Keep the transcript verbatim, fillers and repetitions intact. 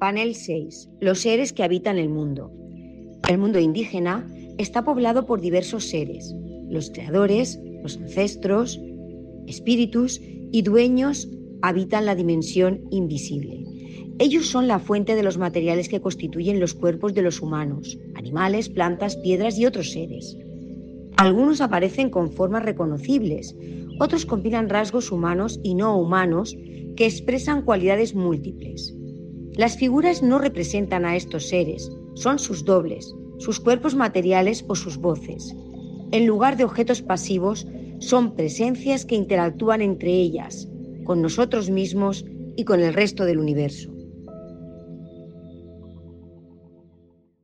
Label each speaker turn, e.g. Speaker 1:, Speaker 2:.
Speaker 1: Panel seis. Los seres que habitan el mundo. El mundo indígena está poblado por diversos seres, los creadores, los ancestros, espíritus y dueños habitan la dimensión invisible. Ellos son la fuente de los materiales que constituyen los cuerpos de los humanos, animales, plantas, piedras y otros seres. Algunos aparecen con formas reconocibles, otros combinan rasgos humanos y no humanos que expresan cualidades múltiples. Las figuras no representan a estos seres, son sus dobles, sus cuerpos materiales o sus voces. En lugar de objetos pasivos, son presencias que interactúan entre ellas, con nosotros mismos y con el resto del universo.